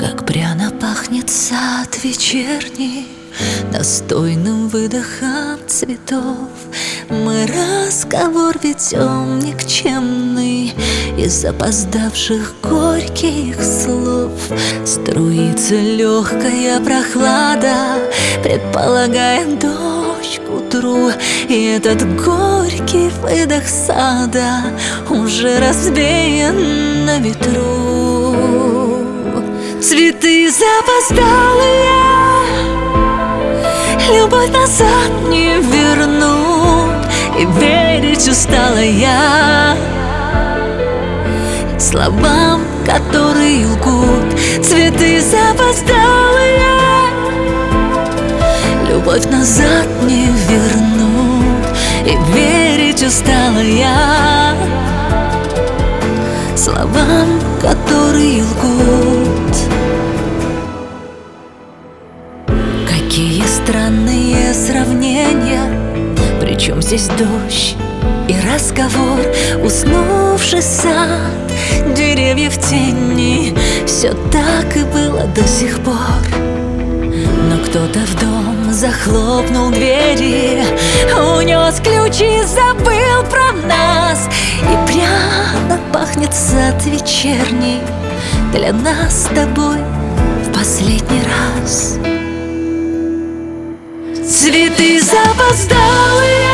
Как пряно пахнет сад вечерний достойным выдохом цветов. Мы разговор ведем никчемный из запоздавших горьких слов. Струится легкая прохлада, предполагаем дождь к утру. И этот горький выдох сада уже развеян на ветру. Цветы запоздалые, любовь назад не вернут, и верить устала я словам, которые лгут. Цветы запоздалые, любовь назад не вернут, и верить устала я словам, которые лгут. Какие странные сравнения, причем здесь дождь и разговор. Уснувший сад, деревья в тени, все так и было до сих пор. Но кто-то в дом захлопнул двери, унес ключи, забыл про нас. И пряно пахнет сад вечерний для нас с тобой в последний раз. Цветы запоздалые,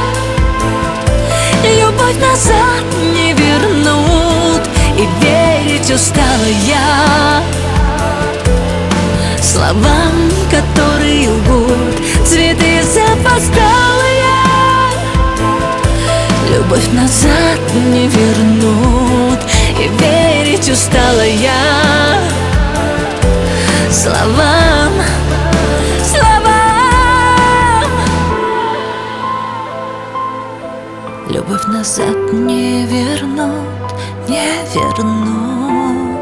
любовь назад не вернут, и верить устала я словам, которые лгут. Цветы запоздалые, любовь назад не вернут, и верить устала я словам, любовь назад не вернут, не вернут.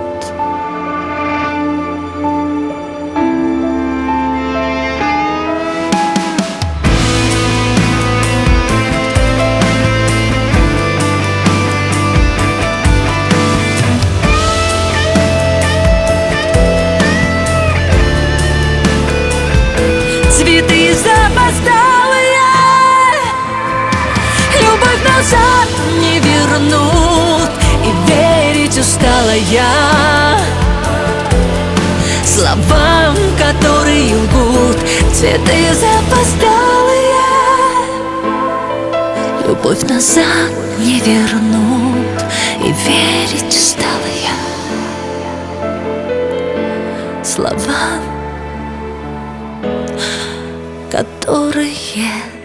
Цветы запоздалые, любовь назад не вернут, и верить устала я словам, которые лгут. Цветы запоздалые, любовь назад не вернут, и верить устала я словам, которые